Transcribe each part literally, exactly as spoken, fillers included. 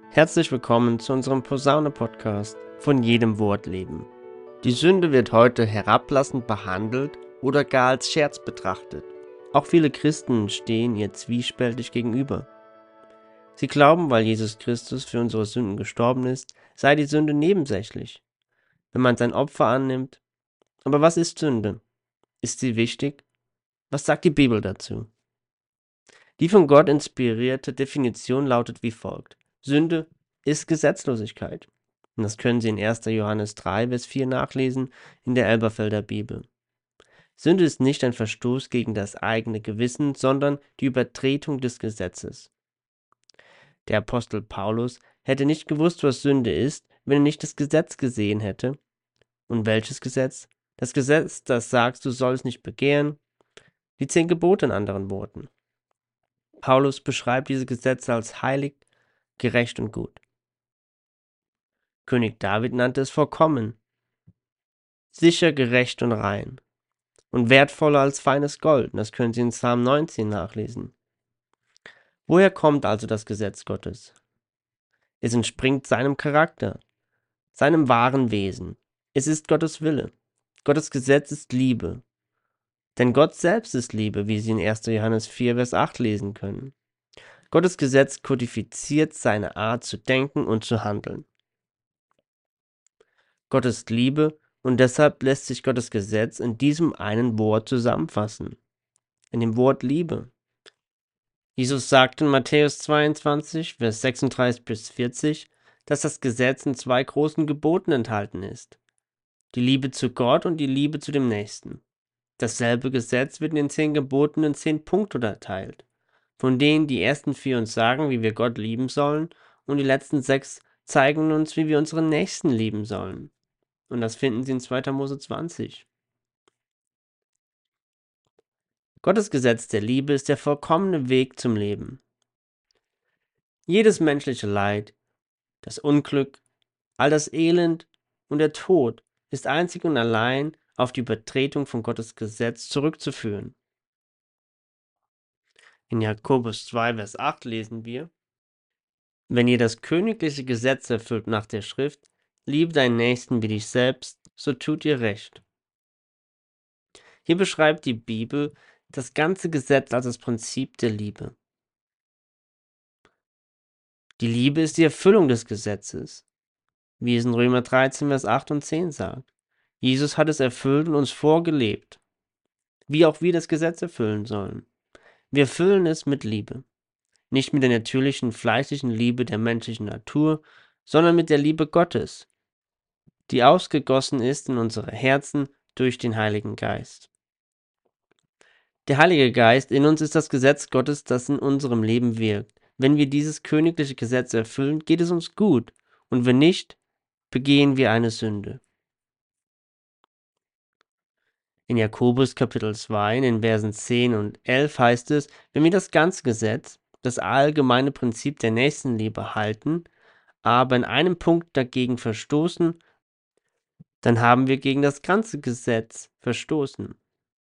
Herzlich willkommen zu unserem Posaune-Podcast von jedem Wort leben. Die Sünde wird heute herablassend behandelt oder gar als Scherz betrachtet. Auch viele Christen stehen ihr zwiespältig gegenüber. Sie glauben, weil Jesus Christus für unsere Sünden gestorben ist, sei die Sünde nebensächlich, wenn man sein Opfer annimmt. Aber was ist Sünde? Ist sie wichtig? Was sagt die Bibel dazu? Die von Gott inspirierte Definition lautet wie folgt: Sünde ist Gesetzlosigkeit. Und das können Sie in erster Johannes drei, Vers vier nachlesen in der Elberfelder Bibel. Sünde ist nicht ein Verstoß gegen das eigene Gewissen, sondern die Übertretung des Gesetzes. Der Apostel Paulus hätte nicht gewusst, was Sünde ist, wenn er nicht das Gesetz gesehen hätte. Und welches Gesetz? Das Gesetz, das sagt, du sollst nicht begehren. Die zehn Gebote in anderen Worten. Paulus beschreibt diese Gesetze als heilig, gerecht und gut. König David nannte es vollkommen, sicher, gerecht und rein und wertvoller als feines Gold. Das können Sie in Psalm neunzehn nachlesen. Woher kommt also das Gesetz Gottes? Es entspringt seinem Charakter, seinem wahren Wesen. Es ist Gottes Wille. Gottes Gesetz ist Liebe. Denn Gott selbst ist Liebe, wie Sie in erster Johannes vier, Vers acht lesen können. Gottes Gesetz kodifiziert seine Art zu denken und zu handeln. Gott ist Liebe und deshalb lässt sich Gottes Gesetz in diesem einen Wort zusammenfassen. In dem Wort Liebe. Jesus sagt in Matthäus zweiundzwanzig, Vers sechsunddreißig bis vierzig, dass das Gesetz in zwei großen Geboten enthalten ist. Die Liebe zu Gott und die Liebe zu dem Nächsten. Dasselbe Gesetz wird in den zehn Geboten in zehn Punkte unterteilt, von denen die ersten vier uns sagen, wie wir Gott lieben sollen, und die letzten sechs zeigen uns, wie wir unseren Nächsten lieben sollen. Und das finden Sie in zweiter Mose zwanzig. Gottes Gesetz der Liebe ist der vollkommene Weg zum Leben. Jedes menschliche Leid, das Unglück, all das Elend und der Tod ist einzig und allein auf die Übertretung von Gottes Gesetz zurückzuführen. In Jakobus zwei, Vers acht lesen wir: Wenn ihr das königliche Gesetz erfüllt nach der Schrift, liebe deinen Nächsten wie dich selbst, so tut ihr recht. Hier beschreibt die Bibel das ganze Gesetz als das Prinzip der Liebe. Die Liebe ist die Erfüllung des Gesetzes, wie es in Römer dreizehn, Vers acht und zehn sagt. Jesus hat es erfüllt und uns vorgelebt, wie auch wir das Gesetz erfüllen sollen. Wir erfüllen es mit Liebe. Nicht mit der natürlichen, fleischlichen Liebe der menschlichen Natur, sondern mit der Liebe Gottes, die ausgegossen ist in unsere Herzen durch den Heiligen Geist. Der Heilige Geist in uns ist das Gesetz Gottes, das in unserem Leben wirkt. Wenn wir dieses königliche Gesetz erfüllen, geht es uns gut, und wenn nicht, begehen wir eine Sünde. In Jakobus Kapitel zwei, in den Versen zehn und elf heißt es, wenn wir das ganze Gesetz, das allgemeine Prinzip der Nächstenliebe halten, aber in einem Punkt dagegen verstoßen, dann haben wir gegen das ganze Gesetz verstoßen.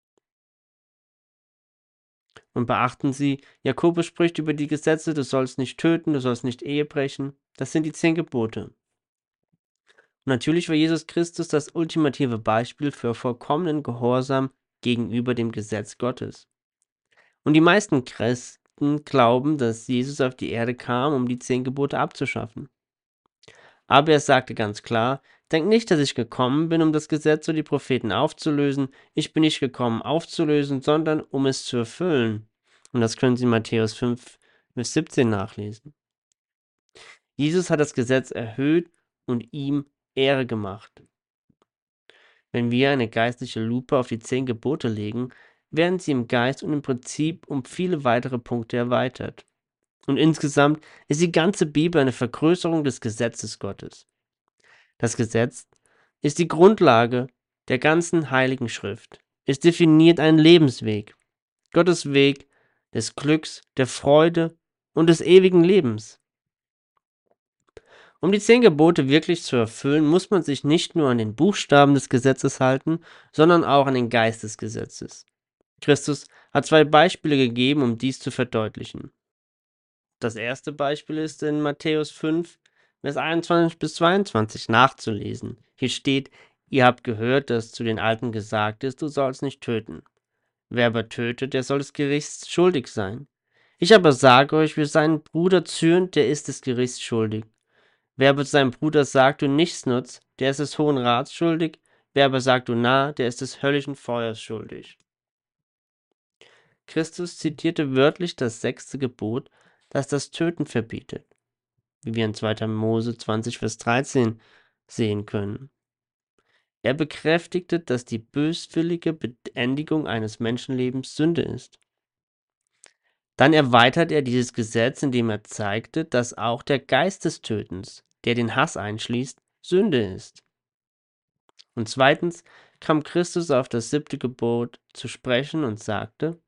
Und beachten Sie, Jakobus spricht über die Gesetze, du sollst nicht töten, du sollst nicht Ehe brechen. Das sind die zehn Gebote. Und natürlich war Jesus Christus das ultimative Beispiel für vollkommenen Gehorsam gegenüber dem Gesetz Gottes. Und die meisten Christen glauben, dass Jesus auf die Erde kam, um die zehn Gebote abzuschaffen. Aber er sagte ganz klar: Denkt nicht, dass ich gekommen bin, um das Gesetz oder die Propheten aufzulösen. Ich bin nicht gekommen, aufzulösen, sondern um es zu erfüllen. Und das können Sie in Matthäus fünf, Vers siebzehn nachlesen. Jesus hat das Gesetz erhöht und ihm Ehre gemacht. Wenn wir eine geistliche Lupe auf die zehn Gebote legen, werden sie im Geist und im Prinzip um viele weitere Punkte erweitert. Und insgesamt ist die ganze Bibel eine Vergrößerung des Gesetzes Gottes. Das Gesetz ist die Grundlage der ganzen Heiligen Schrift. Es definiert einen Lebensweg, Gottes Weg des Glücks, der Freude und des ewigen Lebens. Um die zehn Gebote wirklich zu erfüllen, muss man sich nicht nur an den Buchstaben des Gesetzes halten, sondern auch an den Geist des Gesetzes. Christus hat zwei Beispiele gegeben, um dies zu verdeutlichen. Das erste Beispiel ist in Matthäus fünf, Vers einundzwanzig bis zweiundzwanzig nachzulesen. Hier steht: Ihr habt gehört, dass zu den Alten gesagt ist, du sollst nicht töten. Wer aber tötet, der soll des Gerichts schuldig sein. Ich aber sage euch, wer seinen Bruder zürnt, der ist des Gerichts schuldig. Wer aber zu seinem Bruder sagt, du Nichtsnutz, der ist des Hohen Rats schuldig. Wer aber sagt, du Narr, der ist des höllischen Feuers schuldig. Christus zitierte wörtlich das sechste Gebot, das das Töten verbietet, wie wir in zweiter Mose zwanzig, Vers dreizehn sehen können. Er bekräftigte, dass die böswillige Beendigung eines Menschenlebens Sünde ist. Dann erweitert er dieses Gesetz, indem er zeigte, dass auch der Geist des Tötens, der den Hass einschließt, Sünde ist. Und zweitens kam Christus auf das siebte Gebot zu sprechen und sagte,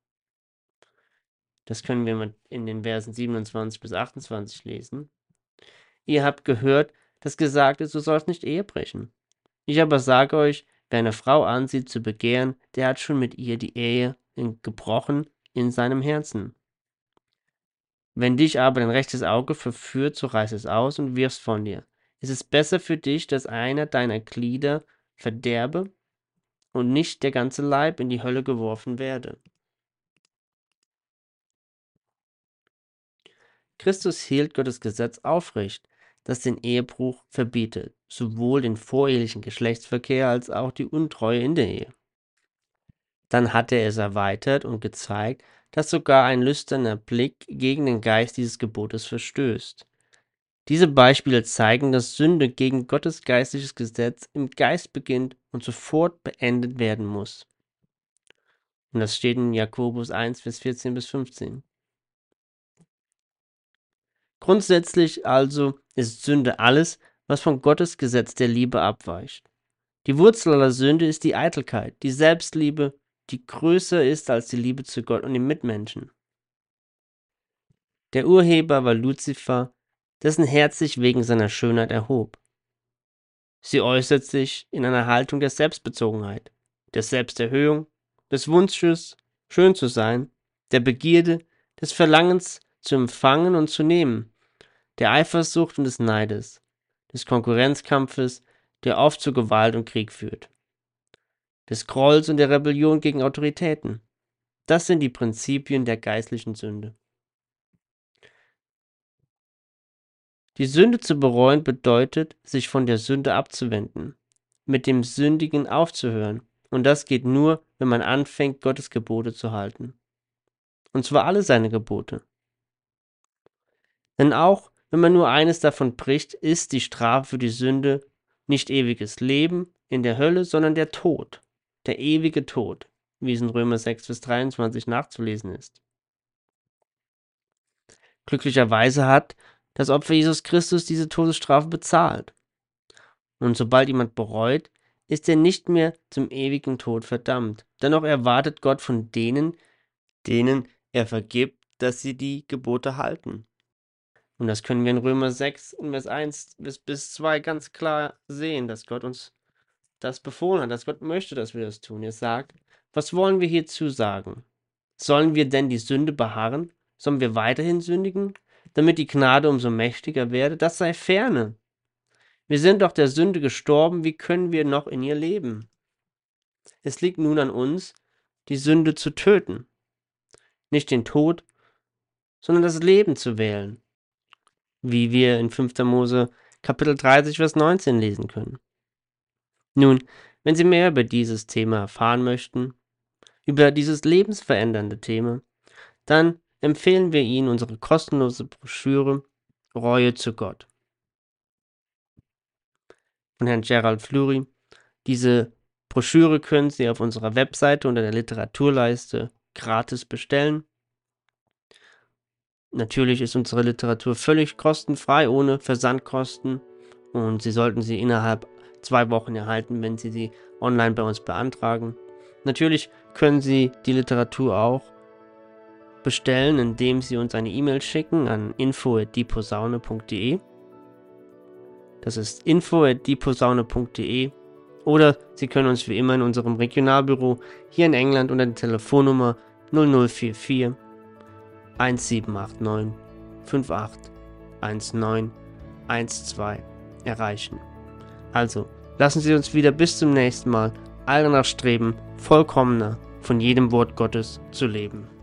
das können wir in den Versen siebenundzwanzig bis achtundzwanzig lesen: Ihr habt gehört, dass gesagt ist, du sollst nicht Ehe brechen. Ich aber sage euch, wer eine Frau ansieht zu begehren, der hat schon mit ihr die Ehe gebrochen in seinem Herzen. Wenn dich aber dein rechtes Auge verführt, so reiß es aus und wirf's von dir. Es ist besser für dich, dass einer deiner Glieder verderbe und nicht der ganze Leib in die Hölle geworfen werde. Christus hielt Gottes Gesetz aufrecht, das den Ehebruch verbietet, sowohl den vorehelichen Geschlechtsverkehr als auch die Untreue in der Ehe. Dann hat er es erweitert und gezeigt, dass sogar ein lüsterner Blick gegen den Geist dieses Gebotes verstößt. Diese Beispiele zeigen, dass Sünde gegen Gottes geistliches Gesetz im Geist beginnt und sofort beendet werden muss. Und das steht in Jakobus eins, Vers vierzehn bis fünfzehn. Grundsätzlich also ist Sünde alles, was von Gottes Gesetz der Liebe abweicht. Die Wurzel aller Sünde ist die Eitelkeit, die Selbstliebe, die größer ist als die Liebe zu Gott und den Mitmenschen. Der Urheber war Luzifer, dessen Herz sich wegen seiner Schönheit erhob. Sie äußert sich in einer Haltung der Selbstbezogenheit, der Selbsterhöhung, des Wunsches, schön zu sein, der Begierde, des Verlangens zu empfangen und zu nehmen, der Eifersucht und des Neides, des Konkurrenzkampfes, der oft zu Gewalt und Krieg führt, des Grolls und der Rebellion gegen Autoritäten. Das sind die Prinzipien der geistlichen Sünde. Die Sünde zu bereuen bedeutet, sich von der Sünde abzuwenden, mit dem Sündigen aufzuhören. Und das geht nur, wenn man anfängt, Gottes Gebote zu halten. Und zwar alle seine Gebote. Denn auch wenn man nur eines davon bricht, ist die Strafe für die Sünde nicht ewiges Leben in der Hölle, sondern der Tod, der ewige Tod, wie es in Römer sechs, Vers dreiundzwanzig nachzulesen ist. Glücklicherweise hat das Opfer Jesus Christus diese Todesstrafe bezahlt. Und sobald jemand bereut, ist er nicht mehr zum ewigen Tod verdammt. Dennoch erwartet Gott von denen, denen er vergibt, dass sie die Gebote halten. Und das können wir in Römer sechs, in Vers eins bis zwei ganz klar sehen, dass Gott uns das befohlen hat, dass Gott möchte, dass wir das tun. Er sagt, was wollen wir hierzu sagen? Sollen wir denn die Sünde beharren? Sollen wir weiterhin sündigen, damit die Gnade umso mächtiger werde? Das sei ferne. Wir sind doch der Sünde gestorben, wie können wir noch in ihr leben? Es liegt nun an uns, die Sünde zu töten. Nicht den Tod, sondern das Leben zu wählen. Wie wir in fünfter Mose Kapitel dreißig, Vers neunzehn lesen können. Nun, wenn Sie mehr über dieses Thema erfahren möchten, über dieses lebensverändernde Thema, dann empfehlen wir Ihnen unsere kostenlose Broschüre Reue zu Gott von Herrn Gerald Fleury. Diese Broschüre können Sie auf unserer Webseite unter der Literaturleiste gratis bestellen. Natürlich ist unsere Literatur völlig kostenfrei, ohne Versandkosten, und Sie sollten sie innerhalb zwei Wochen erhalten, wenn Sie sie online bei uns beantragen. Natürlich können Sie die Literatur auch bestellen, indem Sie uns eine E-Mail schicken an info at dieposaune punkt de. Das ist info at dieposaune punkt de. Oder Sie können uns wie immer in unserem Regionalbüro hier in England unter der Telefonnummer null null vier vier eins sieben acht neun fünf acht eins neun eins zwei erreichen. Also, lassen Sie uns wieder bis zum nächsten Mal alle danach streben, vollkommener von jedem Wort Gottes zu leben.